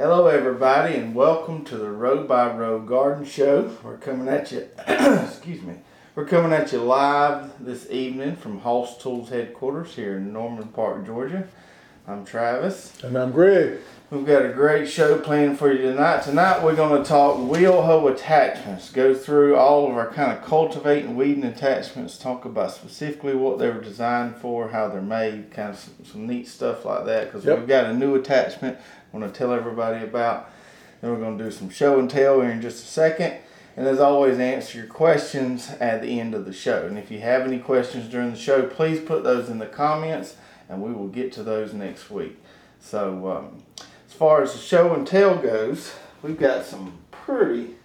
Hello everybody and welcome to the Row by Row Garden Show. We're coming at you, excuse me, we're coming at you live this evening from Hoss Tools headquarters here in Norman Park, Georgia. I'm Travis. And I'm Greg. We've got a great show planned for you tonight. Tonight we're going to talk wheel hoe attachments, go through all of our kind of cultivating, weeding attachments, talk about specifically what they were designed for, how they're made, kind of some neat stuff like that, because we've got a new attachment I want to tell everybody about. Then we're going to do some show and tell here in just a second. And as always, answer your questions at the end of the show. And if you have any questions during the show, please put those in the comments and we will get to those next week. So as far as the show and tell goes, we've got some pretty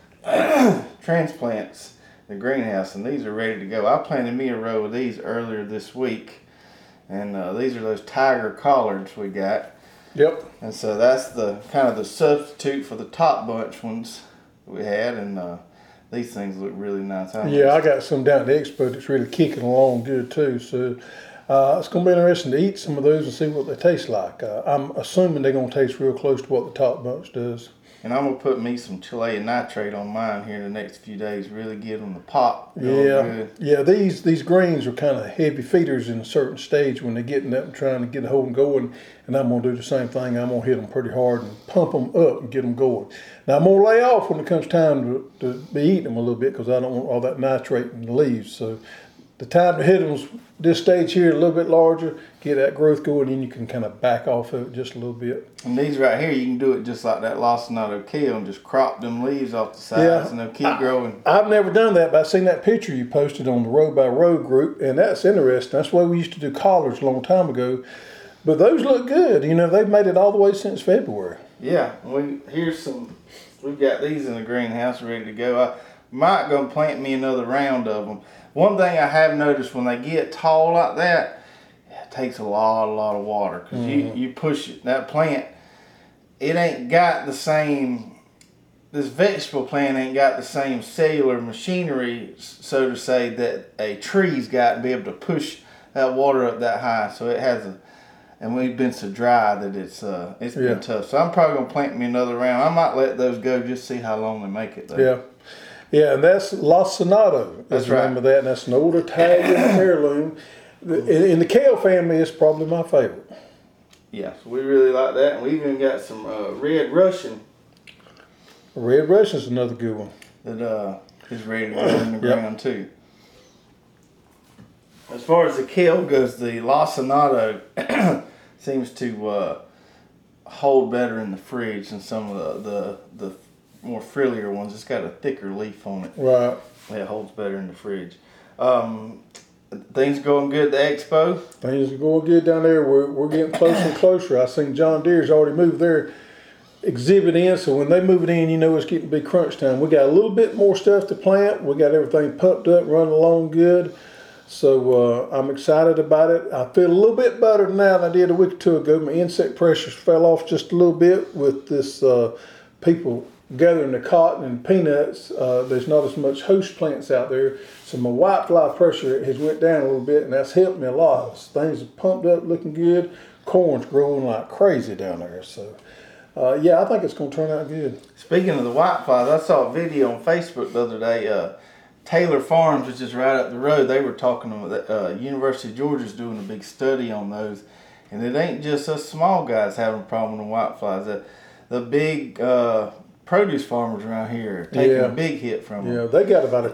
transplants in the greenhouse, and these are ready to go. I planted me a row of these earlier this week, and these are those tiger collards we got. Yep. And so that's the kind of the substitute for the top bunch ones we had, and these things look really nice. I got some down at the expo that's really kicking along good too. So it's going to be interesting to eat some of those and see what they taste like. I'm assuming they're going to taste real close to what the top bunch does. And I'm going to put me some Chilean nitrate on mine here in the next few days, really get them to pop. Good. Yeah, these greens are kind of heavy feeders in a certain stage when they're getting up and trying to get a hold and going. And I'm going to do the same thing. I'm going to hit them pretty hard and pump them up and get them going. Now, I'm going to lay off when it comes time to be eating them a little bit because I don't want all that nitrate in the leaves. So the time to hit them is this stage here, a little bit larger, get that growth going, and you can kind of back off of it just a little bit. And these right here, you can do it just like that lacinato kale and just crop them leaves off the sides and they'll keep growing. I've never done that, but I've seen that picture you posted on the Row by Row group, and that's interesting. That's the way we used to do collards a long time ago. But those look good. You know, they've made it all the way since February. Yeah, we've got these in the greenhouse ready to go. I might go plant me another round of them. One thing I have noticed when they get tall like that, it takes a lot of water. Because you push it, that plant, it ain't got the same, this vegetable plant ain't got the same cellular machinery, so to say, that a tree's got to be able to push that water up that high. So it has and we've been so dry that it's been tough. So I'm probably going to plant me another round. I might let those go just see how long they make it though. Yeah. Yeah, and that's lacinato. That's the name of that, and that's an old Italian heirloom. In the kale family, it's probably my favorite. Yeah, so we really like that, and we even got some Red Russian. Red Russian's another good one. That is ready to go in the ground too. As far as the kale goes, the lacinato seems to hold better in the fridge than some of the more frillier ones. It's got a thicker leaf on it. Right. It holds better in the fridge. Things going good at the expo? Things are going good down there. We're getting closer and closer. I seen John Deere's already moved their exhibit in, so when they move it in, you know it's getting to be crunch time. We got a little bit more stuff to plant. We got everything pumped up, running along good. So I'm excited about it. I feel a little bit better now than I did a week or two ago. My insect pressures fell off just a little bit with this people gathering the cotton and peanuts. There's not as much host plants out there, so my whitefly pressure has went down a little bit, and that's helped me a lot. Things are pumped up, looking good. Corn's growing like crazy down there. So I think it's going to turn out good. Speaking of the whiteflies, I saw a video on Facebook the other day. Taylor Farms, which is right up the road, they were talking about University of Georgia's doing a big study on those, and it ain't just us small guys having a problem with whiteflies. The big produce farmers around here are taking a big hit from them. Yeah, they got about a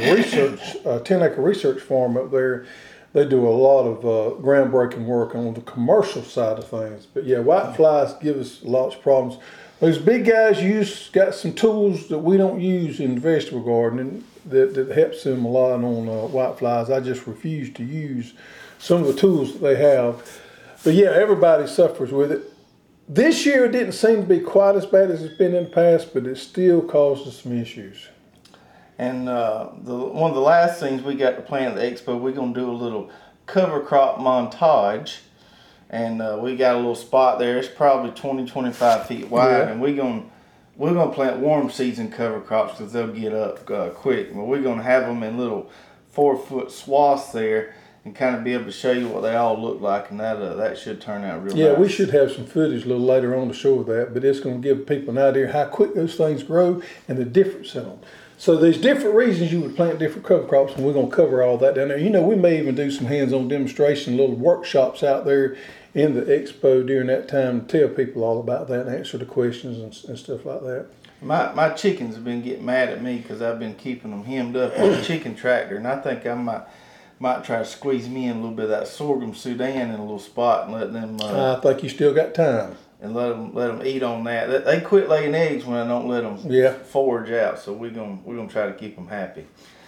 10-acre research farm up there. They do a lot of groundbreaking work on the commercial side of things. But yeah, whiteflies give us lots of problems. Those big guys got some tools that we don't use in the vegetable garden that helps them a lot on whiteflies. I just refuse to use some of the tools that they have. But yeah, everybody suffers with it. This year it didn't seem to be quite as bad as it's been in the past, but it still causes some issues. And one of the last things we got to plan at the expo, we're going to do a little cover crop montage. And we got a little spot there. It's probably 20-25 feet wide, and we're gonna plant warm season cover crops because they'll get up quick. But we're gonna have them in little 4-foot swaths there, and kind of be able to show you what they all look like, and that should turn out real Yeah, nice. we should have some footage a little later on to show that, but it's going to give people an idea how quick those things grow and the difference in them. So there's different reasons you would plant different cover crops, and we're going to cover all that down there. You know, we may even do some hands-on demonstration, little workshops out there in the expo during that time to tell people all about that and answer the questions and stuff like that. My chickens have been getting mad at me because I've been keeping them hemmed up on the chicken tractor, and I think I might try to squeeze me in a little bit of that sorghum Sudan in a little spot and let them. I think you still got time. And let them eat on that. They quit laying eggs when I don't let them forage out. So we're gonna try to keep them happy.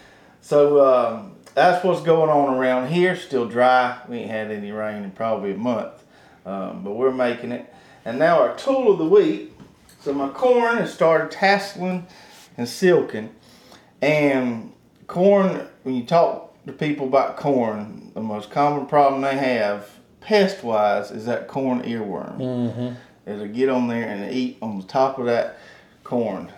So that's what's going on around here. Still dry. We ain't had any rain in probably a month, but we're making it. And now our tool of the week. So my corn has started tasseling and silking. And corn, when you talk to people about corn, the most common problem they have pest-wise is that corn earworm. Mm-hmm. It'll get on there and eat on the top of that corn.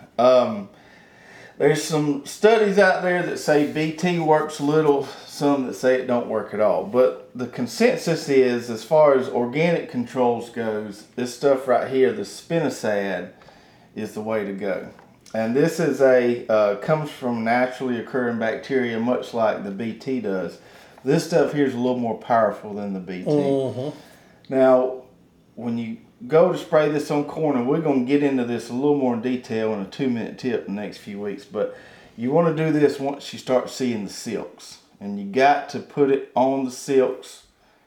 There's some studies out there that say BT works a little, some that say it don't work at all. But the consensus is, as far as organic controls goes, this stuff right here, the spinosad, is the way to go. And this is comes from naturally occurring bacteria, much like the BT does. This stuff here is a little more powerful than the BT. Mm-hmm. Now, when you go to spray this on corn, and we're going to get into this a little more in detail in a 2-minute tip in the next few weeks, but you want to do this once you start seeing the silks. And you got to put it on the silks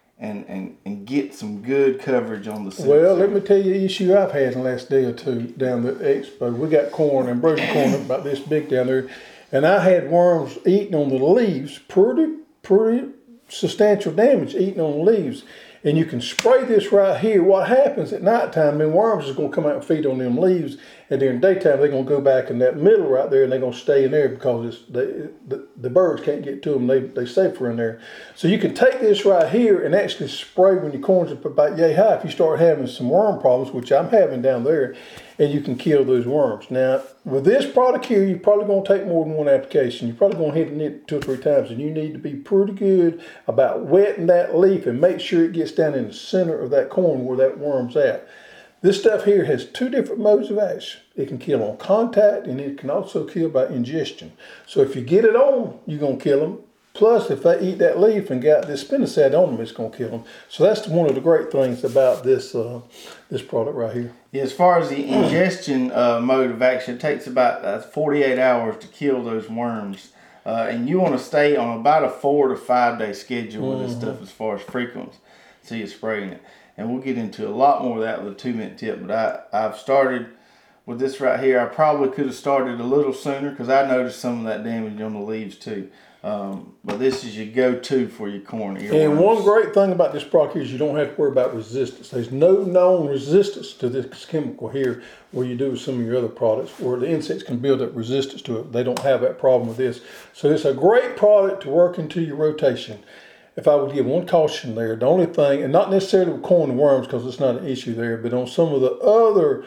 and get some good coverage on the silks. Well, let me tell you the issue I've had in the last day or two down at the expo. We got corn and broken corn about this big down there, and I had worms eating on the leaves, pretty substantial damage eating on the leaves. And you can spray this right here. What happens at nighttime, then worms is going to come out and feed on them leaves. And during daytime, they're going to go back in that middle right there, and they're going to stay in there because the birds can't get to them. They're safer in there. So you can take this right here and actually spray when your corn's up about yay high if you start having some worm problems, which I'm having down there, and you can kill those worms. Now, with this product here, you're probably going to take more than one application. You're probably going to hit it 2 or 3 times, and you need to be pretty good about wetting that leaf and make sure it gets down in the center of that corn where that worm's at. This stuff here has 2 different modes of action. It can kill on contact, and it can also kill by ingestion. So if you get it on, you're going to kill them. Plus, if they eat that leaf and got this spinosad on them, it's going to kill them. So that's one of the great things about this this product right here. Yeah, as far as the ingestion mode of action, it takes about 48 hours to kill those worms. And you want to stay on about a 4 to 5 day schedule with this stuff as far as frequency. So you're spraying it. And we'll get into a lot more of that with a 2-minute tip. But I've started with this right here. I probably could have started a little sooner because I noticed some of that damage on the leaves too. But this is your go-to for your corn earworms. And one great thing about this product is you don't have to worry about resistance. There's no known resistance to this chemical here where you do with some of your other products where the insects can build up resistance to it. They don't have that problem with this. So it's a great product to work into your rotation. If I would give one caution there, the only thing, and not necessarily with corn and worms because it's not an issue there, but on some of the other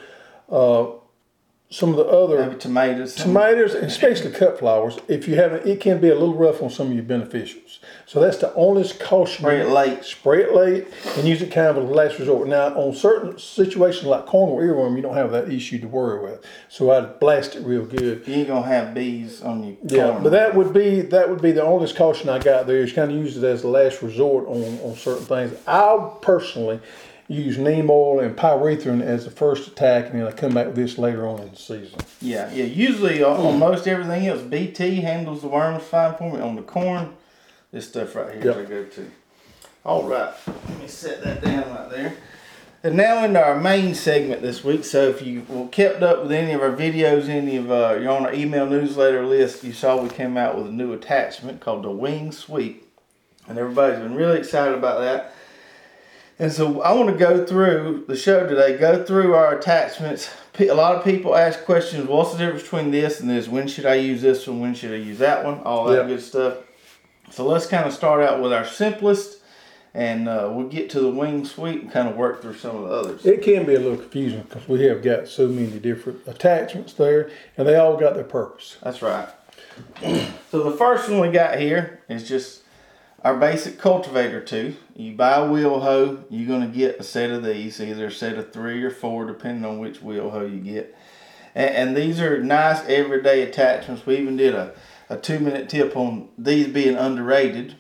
maybe tomatoes, and especially cut flowers. If you haven't, it can be a little rough on some of your beneficials. So that's the only caution. Spray it late. Spray it late and use it kind of as a last resort. Now, on certain situations like corn or earworm, you don't have that issue to worry with. So I'd blast it real good. You ain't gonna have bees on your corn. Yeah, but that would be the only caution I got there. Is kind of use it as a last resort on certain things. I'll personally use neem oil and pyrethrin as the first attack, and then I come back with this later on in the season. Yeah. Usually on most everything else, BT handles the worms fine for me. On the corn, this stuff right here is a go-to. All right, let me set that down right there. And now into our main segment this week. So if you kept up with any of our videos, you're on our email newsletter list, you saw we came out with a new attachment called the Wing Sweep, and everybody's been really excited about that. And so I want to go through the show today, go through our attachments. A lot of people ask questions, what's the difference between this and this? When should I use this one? When should I use that one? All that good stuff. So let's kind of start out with our simplest, and we'll get to the Wing Sweep and kind of work through some of the others. It can be a little confusing because we have got so many different attachments there, and they all got their purpose. That's right. So the first one we got here is just our basic cultivator tooth. You buy a wheel hoe, you're going to get a set of these, either a set of 3 or 4, depending on which wheel hoe you get. And these are nice everyday attachments. We even did a 2-minute tip on these being underrated.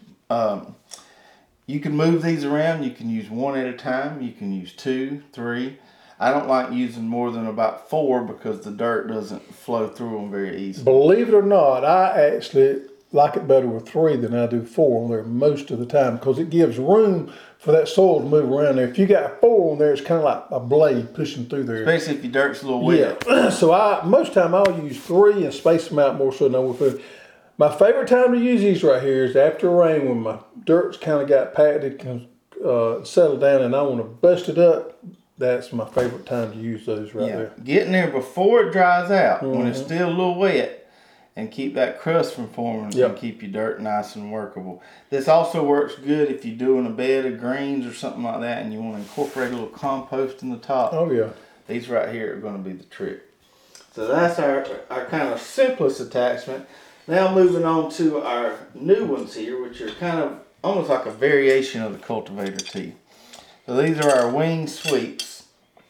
You can move these around. You can use 1 at a time. You can use 2, 3. I don't like using more than about 4 because the dirt doesn't flow through them very easily. Believe it or not, I actually like it better with 3 than I do 4 on there most of the time, because it gives room for that soil to move around there. If you got 4 on there, it's kind of like a blade pushing through there. Especially if your dirt's a little wet. Yeah. So most time I'll use 3 and space them out more so than I will 4. My favorite time to use these right here is after rain, when my dirt's kind of got patted, settled down, and I want to bust it up. That's my favorite time to use those right there. Get in there before it dries out, when it's still a little wet, and keep that crust from forming and keep your dirt nice and workable. This also works good if you're doing a bed of greens or something like that and you want to incorporate a little compost in the top. Oh yeah. These right here are going to be the trick. So that's our kind of simplest attachment. Now moving on to our new ones here, which are kind of almost like a variation of the cultivator teeth. So these are our wing sweeps.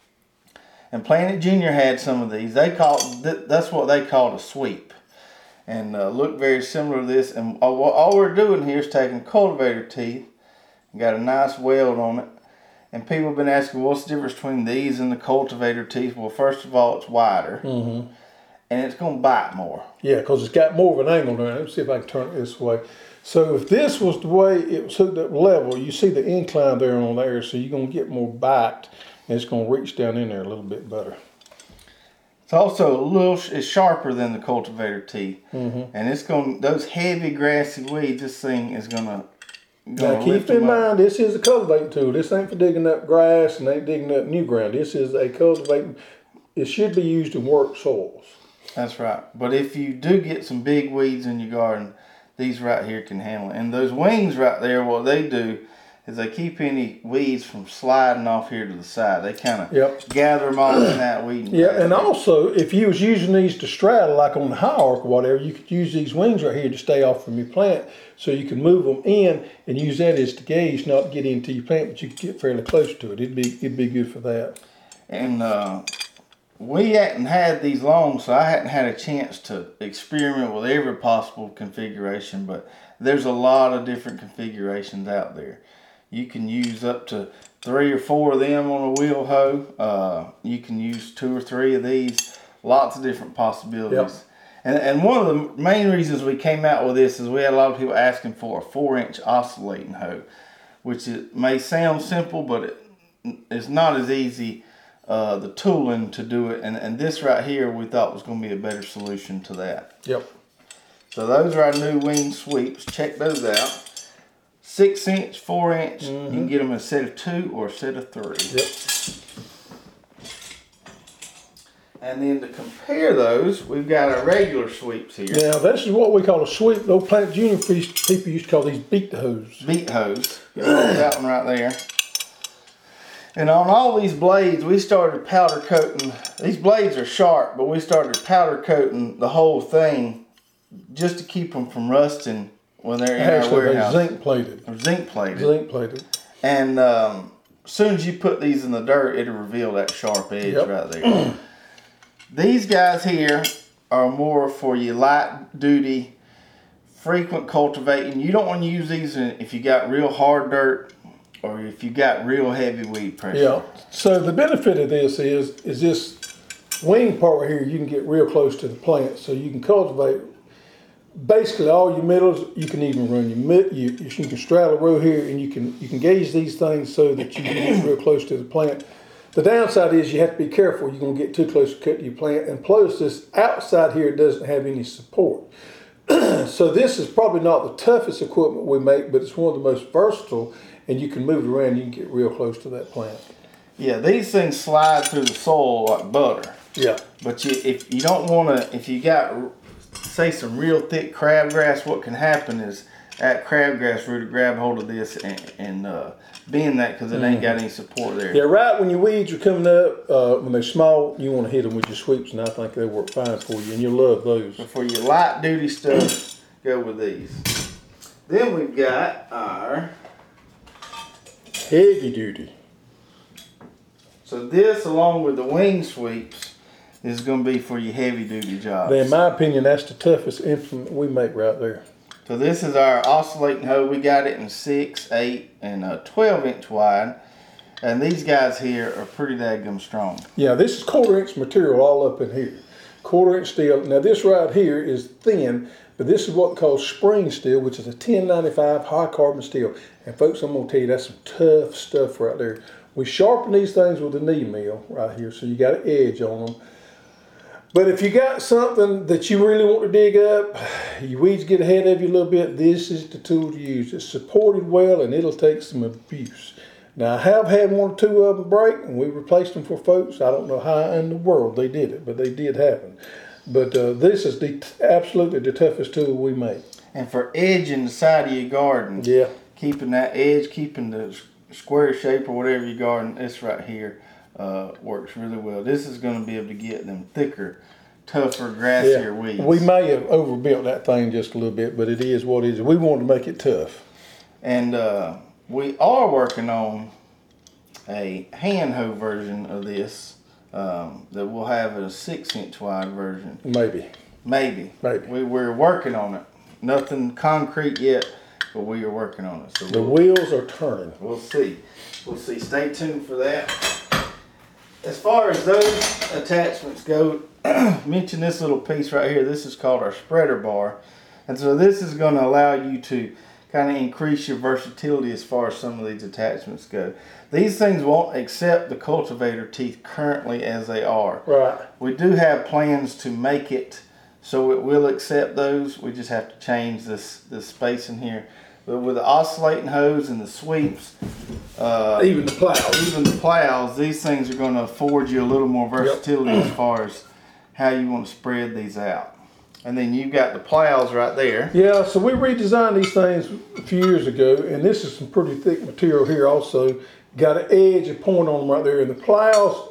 And Planet Junior had some of these. That's what they called a sweep. And look very similar to this. And all we're doing here is taking cultivator teeth and got a nice weld on it. And people have been asking, what's the difference between these and the cultivator teeth? Well, first of all, it's wider. And it's going to bite more. Yeah, because it's got more of an angle there. Let me see if I can turn it this way. So if this was the way it was hooked up level, you see the incline there on there, so you're going to get more bite, and it's going to reach down in there a little bit better. It's also it's sharper than the cultivator teeth. And it's going, those heavy grassy weeds, this thing is going to now keep in mind, this is a cultivating tool. This ain't for digging up grass and ain't digging up new ground. This is a cultivating, it should be used in work soils. That's right. But if you do get some big weeds in your garden, these right here can handle it. And those wings right there, what they do is they keep any weeds from sliding off here to the side. They kind of gather them all in that weed. And also, if you was using these to straddle, like on the high arc or whatever, you could use these wings right here to stay off from your plant, so you can move them in and use that as the gauge, not to get into your plant, but you could get fairly close to it. It'd be good for that. And we hadn't had these long, so I hadn't had a chance to experiment with every possible configuration, but there's a lot of different configurations out there. You can use up to 3 or 4 of them on a wheel hoe. You can use 2 or 3 of these. Lots of different possibilities. And one of the main reasons we came out with this is we had a lot of people asking for a 4-inch oscillating hoe, which may sound simple, but it's not as easy, the tooling to do it. And this right here we thought was going to be a better solution to that. So those are our new wing sweeps. Check those out. 6-inch, 4-inch, you can get them a set of 2 or a set of 3. And then to compare those, we've got our regular sweeps here. Now this is what we call a sweep. Those Planet Junior people used to call these beat hose. Beat hose. That one right there. And on all these blades, we started powder coating. These blades are sharp, but we started powder coating the whole thing just to keep them from rusting when they're in our warehouse. They're zinc plated. They're zinc plated. Zinc plated. And as soon as you put these in the dirt, it'll reveal that sharp edge right there. These guys here are more for your light duty, frequent cultivating. You don't want to use these if you got real hard dirt or if you got real heavy weed pressure. So the benefit of this is this wing part right here, you can get real close to the plant, so you can cultivate basically all your middles. You can even run you can straddle a row here, and you can gauge these things so that you can get real close to the plant. The downside is you have to be careful. You're going to get too close to cut your plant, and plus this outside here doesn't have any support. So this is probably not the toughest equipment we make, but it's one of the most versatile, and you can move it around. You can get real close to that plant. Yeah, these things slide through the soil like butter. But if you don't want to, if you got, say, some real thick crabgrass, what can happen is that crabgrass root will grab hold of this and bend that because it ain't got any support there. Yeah, right when your weeds are coming up, when they're small, you want to hit them with your sweeps, and I think they work fine for you, and you'll love those. But for your light duty stuff, go with these. Then we've got our, Heavy duty. so this along with the wing sweeps is going to be for your heavy duty jobs. In my opinion, that's the toughest implement we make right there. So this is our oscillating hoe. We got it in 6, 8, and 12-inch wide. And these guys here are pretty daggum strong. Yeah, this is 1/4-inch material all up in here. 1/4-inch steel. Now this right here is thin, but this is what they call spring steel, which is a 1095 high carbon steel. And folks, I'm gonna tell you, that's some tough stuff right there. We sharpen these things with a knee mill right here, so you got an edge on them. But if you got something that you really want to dig up, your weeds get ahead of you a little bit, this is the tool to use. It's supported well and it'll take some abuse. Now I have had 1 or 2 of them break and we replaced them for folks. I don't know how in the world they did it, but they did happen. But this is absolutely the toughest tool we make. And for edging the side of your garden, Yeah. keeping that edge, keeping the square shape or whatever your garden, this right here works really well. This is going to be able to get them thicker, tougher, grassier weeds. We may have overbuilt that thing just a little bit, but it is what it is. We wanted to make it tough. And we are working on a hand hoe version of this that we'll have a 6-inch wide version. Maybe. We're working on it. Nothing concrete yet, but we are working on it. So The wheels are turning. We'll see. Stay tuned for that. As far as those attachments go, mention this little piece right here. This is called our spreader bar. And so this is going to allow you to kind of increase your versatility as far as some of these attachments go. These things won't accept the cultivator teeth currently as they are. Right. We do have plans to make it so it will accept those. We just have to change this space in here. But with the oscillating hose and the sweeps, Even the plows. these things are going to afford you a little more versatility as far as how you want to spread these out. And then you've got the plows right there. Yeah, so we redesigned these things a few years ago, and this is some pretty thick material here also. Got an edge, a point on them right there. And the plows,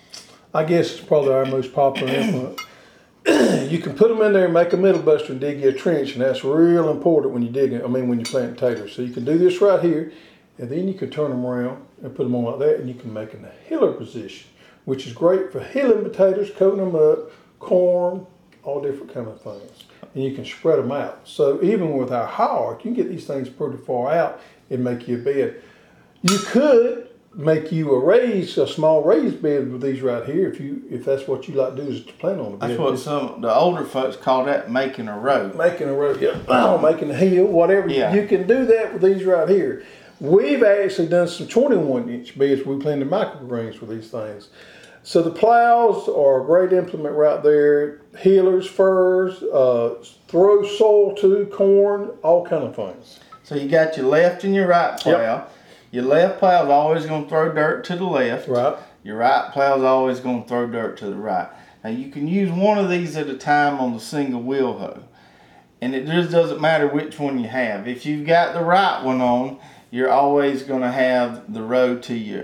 I guess it's probably our most popular implement. You can put them in there and make a middle buster and dig you a trench, and that's real important when when you're planting taters. So you can do this right here, and then you can turn them around and put them on like that, and you can make in a hiller position, which is great for hilling potatoes, coating them up, corn, all different kind of things. And you can spread them out. So even with our hard, you can get these things pretty far out and make you a bed. You could make you a small raised bed with these right here if that's what you like to do is to plant on the bed. That's what the older folks call that making a row. Making a row, yeah. Making a hill, whatever. Yeah. You can do that with these right here. We've actually done some 21-inch beds where we planted microgreens with these things. So the plows are a great implement right there. Healers, furs, throw soil to corn, all kind of things. So you got your left and your right plow. Yep. Your left plow is always going to throw dirt to the left. Right. Your right plow is always going to throw dirt to the right. Now you can use one of these at a time on the single wheel hoe. And it just doesn't matter which one you have. If you've got the right one on, you're always going to have the row to your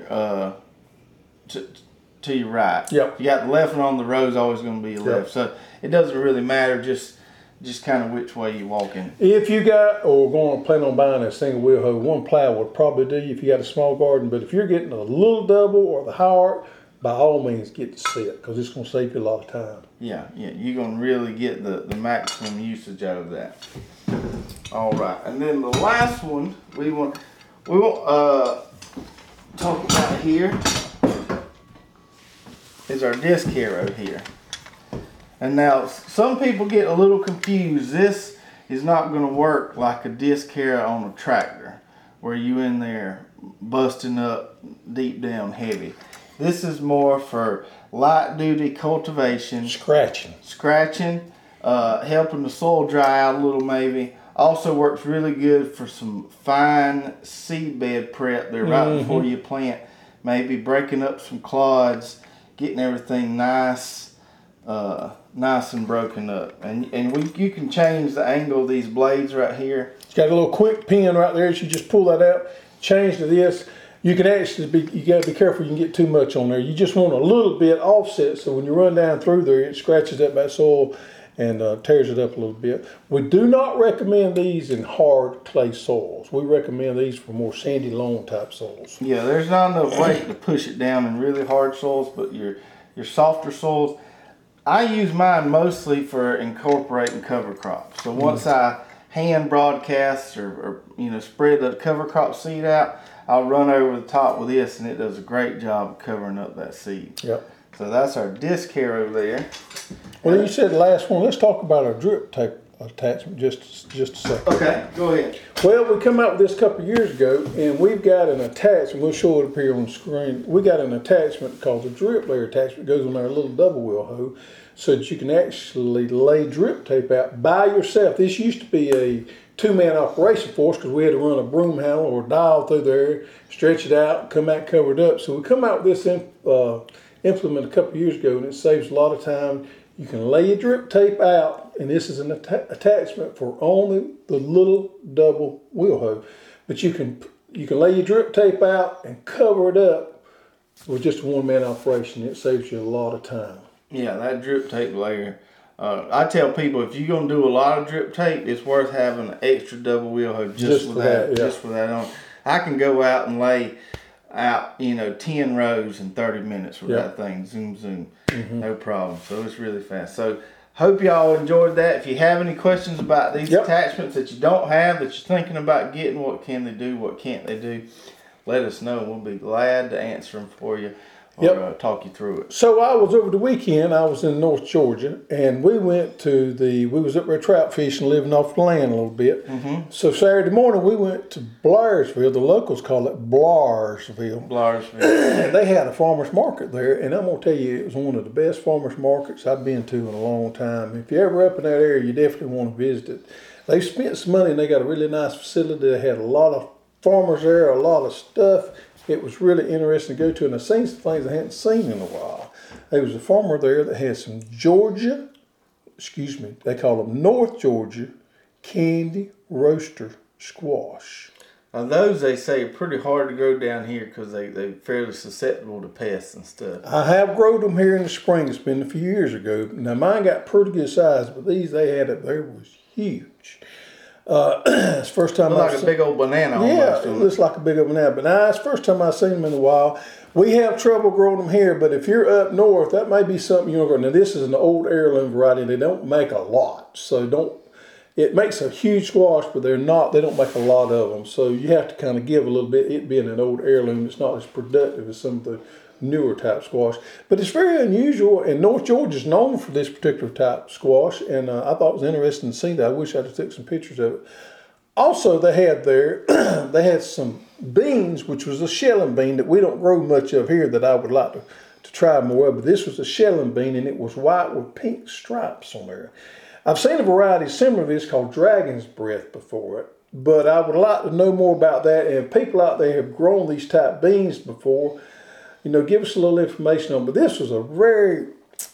to your right. Yep. If you got the left one on, the row is always going to be your left. So it doesn't really matter just kind of which way you walk in. If you got or going to plan on buying a single wheel hoe, one plow would probably do you if you got a small garden. But if you're getting a little double or the hard, by all means get the set because it's going to save you a lot of time. Yeah, you're going to really get the maximum usage out of that. All right, and then the last one we want talk about here is our disc harrow here. And now some people get a little confused. This is not going to work like a disc harrow on a tractor where you in there busting up deep down heavy. This is more for light duty cultivation. Scratching, helping the soil dry out a little maybe. Also works really good for some fine seed bed prep there right before you plant. Maybe breaking up some clods, getting everything nice and broken up. And you can change the angle of these blades right here. It's got a little quick pin right there, so you just pull that out, change to this. You can actually you got to be careful you can get too much on there. You just want a little bit offset so when you run down through there, it scratches up that soil and tears it up a little bit. We do not recommend these in hard clay soils. We recommend these for more sandy loam type soils. Yeah, there's not enough weight to push it down in really hard soils, but your softer soils, I use mine mostly for incorporating cover crops. So once I hand broadcast or spread the cover crop seed out, I'll run over the top with this, and it does a great job of covering up that seed. Yep. So that's our disc here over there. Well, you said the last one. Let's talk about our drip tape attachment just a second. Okay, go ahead. Well, we come out with this a couple of years ago, and we've got an attachment. We'll show it up here on the screen. We got an attachment called the drip layer attachment. It goes on our little double wheel hoe, so that you can actually lay drip tape out by yourself. This used to be a two-man operation for us because we had to run a broom handle or a dial through there, stretch it out, come out covered up. So we come out with this implement a couple of years ago, and it saves a lot of time. You can lay your drip tape out, and this is an attachment for only the little double wheel hoe. But you can lay your drip tape out and cover it up with just a one-man operation. It saves you a lot of time. Yeah, that drip tape layer. I tell people if you're gonna do a lot of drip tape, it's worth having an extra double wheel hoe just for that. Just for that on. I can go out and lay out 10 rows in 30 minutes with that thing. Zoom. No problem. So it's really fast. So hope y'all enjoyed that. If you have any questions about these attachments that you don't have, that you're thinking about getting, what can they do, what can't they do, let us know. We'll be glad to answer them for you or talk you through it. So I was over the weekend, I was in North Georgia, and we was up there trout fishing, living off the land a little bit. So Saturday morning we went to Blairsville. The locals call it Blairsville. And they had a farmer's market there, and I'm going to tell you, it was one of the best farmer's markets I've been to in a long time. If you're ever up in that area, you definitely want to visit it. They spent some money, and they got a really nice facility. They had a lot of farmers there, a lot of stuff. It was really interesting to go to, and I've seen some things I hadn't seen in a while. There was a farmer there that had some they call them North Georgia candy roaster squash. Now those, they say, are pretty hard to grow down here because they're fairly susceptible to pests and stuff. I have grown them here in the spring. It's been a few years ago. Now mine got pretty good size, but these they had up there was huge. It's the first time I've seen a big old banana. Yeah, it looks like a big old banana. But now it's the first time I've seen them in a while. We have trouble growing them here, but if you're up north, that may be something you're going to grow. Now this is an old heirloom variety. They don't make a lot, so it makes a huge squash, but they don't make a lot of them. So you have to kind of give a little bit. It being an old heirloom, it's not as productive as some of the newer type squash. But it's very unusual, and North Georgia is known for this particular type squash, and I thought it was interesting to see that. I wish I'd have took some pictures of it. Also, they had some beans, which was a shelling bean that we don't grow much of here that I would like to try more of, but this was a shelling bean, and it was white with pink stripes on there. I've seen a variety similar to this called Dragon's Breath before it, but I would like to know more about that, and if people out there have grown these type beans before, give us a little information on it. But this was a very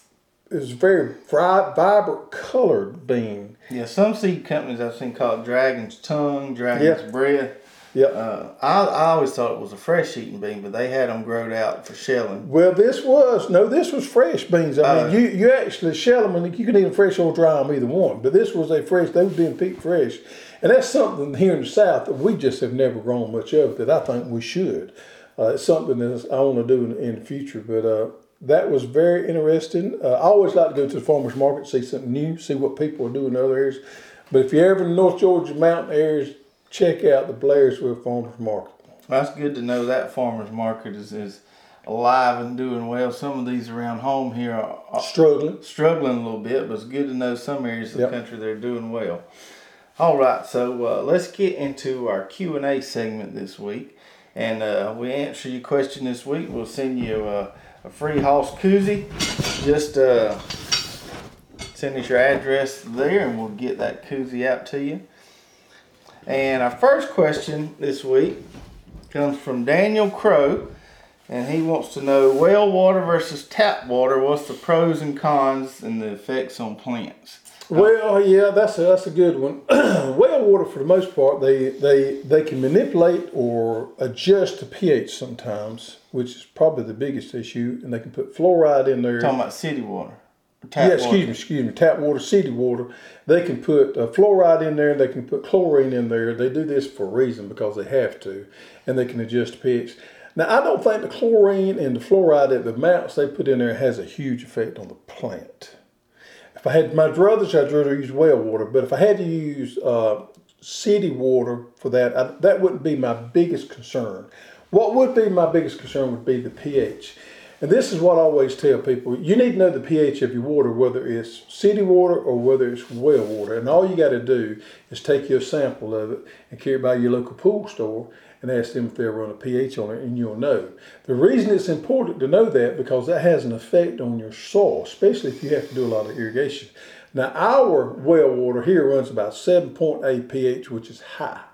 vibrant colored bean. Yeah, some seed companies I've seen call it Dragon's Tongue, Dragon's Breath. Yep. I always thought it was a fresh eating bean, but they had them growed out for shelling. Well, this was fresh beans. I mean, you actually shell them, and you can eat them fresh or dry them, either one. But this was they was being picked fresh. And that's something here in the South that we just have never grown much of that I think we should. It's something that I want to do in the future, but that was very interesting. I always like to go to the farmer's market, see something new, see what people are doing in other areas. But if you're ever in the North Georgia mountain areas, check out the Blairsville Farmer's Market. That's good to know that farmer's market is alive and doing well. Some of these around home here are struggling a little bit, but it's good to know some areas of the country they're doing well. All right, so let's get into our Q&A segment this week. And we answer your question this week. We'll send you a free Hoss koozie. Just send us your address there, and we'll get that koozie out to you. And our first question this week comes from Daniel Crow, and he wants to know well water versus tap water. What's the pros and cons and the effects on plants? Well, yeah, that's a good one. Well water, for the most part, they can manipulate or adjust the pH sometimes, which is probably the biggest issue, and they can put fluoride in there. Talking about city water. Tap water. Excuse me, tap water, city water. They can put fluoride in there, they can put chlorine in there. They do this for a reason because they have to, and they can adjust the pH. Now, I don't think the chlorine and the fluoride at the amounts they put in there has a huge effect on the plant. If I had my druthers, I'd rather use well water, but if I had to use city water for that, that wouldn't be my biggest concern. What would be my biggest concern would be the pH. And this is what I always tell people. You need to know the pH of your water, whether it's city water or whether it's well water. And all you got to do is take your sample of it and carry it by your local pool store and ask them if they'll run a pH on it, and you'll know. The reason it's important to know that because that has an effect on your soil, especially if you have to do a lot of irrigation. Now, our well water here runs about 7.8 pH, which is high.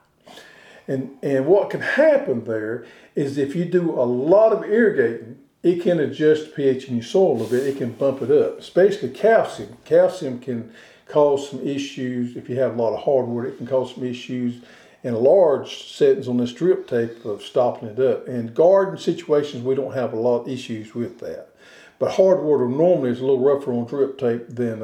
And what can happen there is if you do a lot of irrigating, it can adjust the pH in your soil a little bit. It can bump it up, especially calcium. Calcium can cause some issues. If you have a lot of hardwood, it can cause some issues in large settings on this drip tape of stopping it up. In garden situations, we don't have a lot of issues with that. But hardwood normally is a little rougher on drip tape than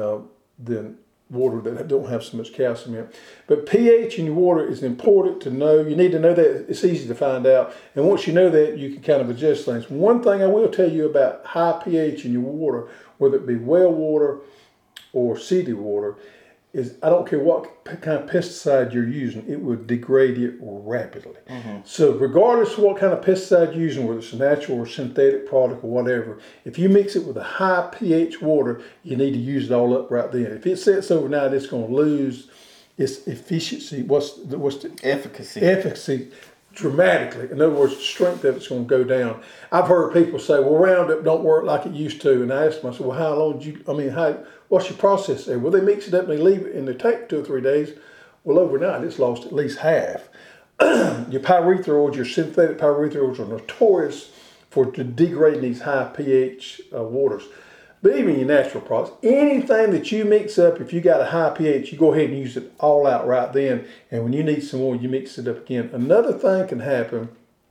water that don't have so much calcium in it. But pH in your water is important to know. You need to know that. It's easy to find out. And once you know that, you can kind of adjust things. One thing I will tell you about high pH in your water, whether it be well water or city water, is I don't care what kind of pesticide you're using, it will degrade it rapidly. So regardless of what kind of pesticide you're using, whether it's a natural or synthetic product or whatever, if you mix it with a high pH water, you need to use it all up right then. If it sits overnight, it's going to lose its efficiency. What's the efficacy dramatically. In other words, the strength of it's going to go down. I've heard people say, well, Roundup don't work like it used to. And I asked them, I said, well, what's your process there? Well, they mix it up and they leave it in the tank 2 or 3 days. Well, overnight, it's lost at least half. Your pyrethroids, your synthetic pyrethroids are notorious for degrading these high pH waters. But even your natural products, anything that you mix up, if you got a high pH, you go ahead and use it all out right then. And when you need some more, you mix it up again. Another thing can happen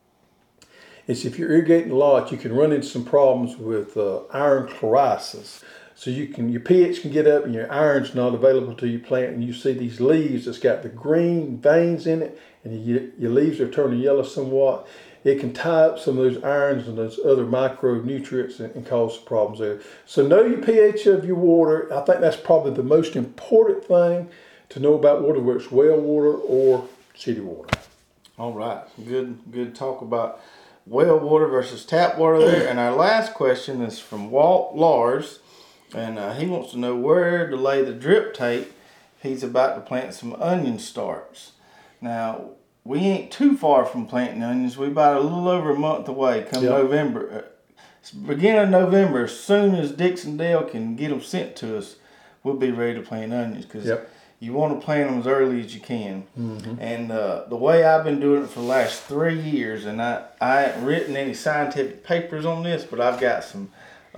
is if you're irrigating a lot, you can run into some problems with iron chlorisis. So your pH can get up and your iron's not available to your plant, and you see these leaves that's got the green veins in it, and your leaves are turning yellow somewhat. It can tie up some of those irons and those other micronutrients and cause problems there. So know your pH of your water. I think that's probably the most important thing to know about water, whether it's well water or city water. All right, good talk about well water versus tap water there. And our last question is from Walt Lars, and he wants to know where to lay the drip tape. He's about to plant some onion starts. Now, we ain't too far from planting onions. We're about a little over a month away. November, beginning of November, as soon as Dixondale can get them sent to us, we'll be ready to plant onions, because you want to plant them as early as you can. And the way I've been doing it for the last 3 years, and I haven't written any scientific papers on this, but I've got some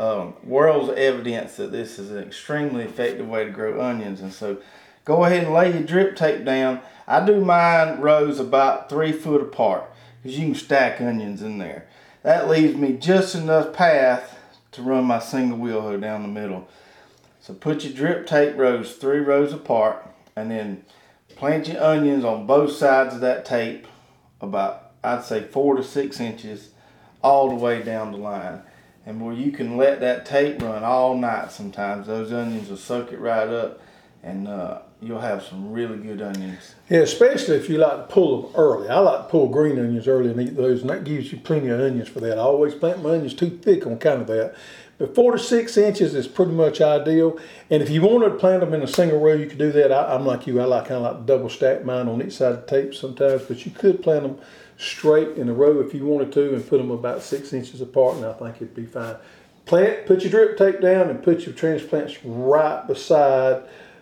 world's evidence that this is an extremely effective way to grow onions. And so go ahead and lay your drip tape down. I do mine rows about 3 foot apart, because you can stack onions in there. That leaves me just enough path to run my single wheel hoe down the middle. So put your drip tape rows 3 rows apart, and then plant your onions on both sides of that tape about, I'd say, 4 to 6 inches all the way down the line. And where you can let that tape run all night sometimes, those onions will soak it right up, and you'll have some really good onions. Yeah, especially if you like to pull them early. I like to pull green onions early and eat those, and that gives you plenty of onions for that. I always plant my onions too thick on kind of that. But 4 to 6 inches is pretty much ideal. And if you wanted to plant them in a single row, you could do that. I'm like you. I kind of like to double stack mine on each side of the tape sometimes. But you could plant them straight in a row if you wanted to, and put them about 6 inches apart, and I think it'd be fine. Put your drip tape down and put your transplants right beside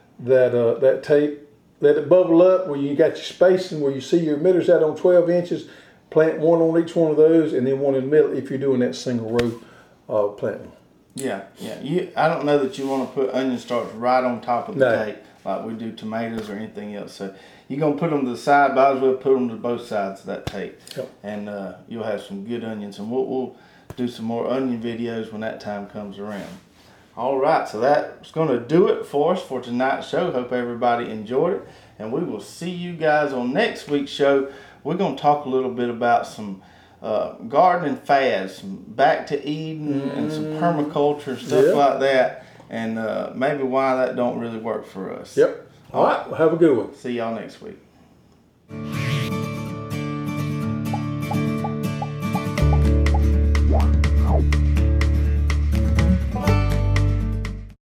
that tape. Let it bubble up where you got your spacing, where you see your emitters out on 12 inches. Plant one on each one of those, and then one in the middle if you're doing that single row planting. Yeah. I don't know that you want to put onion starts right on top of the tape like we do tomatoes or anything else. So you're going to put them to the side, might as well put them to both sides of that tape. And you'll have some good onions. And we'll do some more onion videos when that time comes around. All right, so that's going to do it for us for tonight's show. Hope everybody enjoyed it, and we will see you guys on next week's show. We're going to talk a little bit about some gardening fads, some back to Eden and some permaculture and stuff like that, and maybe why that don't really work for us. Yep. All right. Well, have a good one. See y'all next week.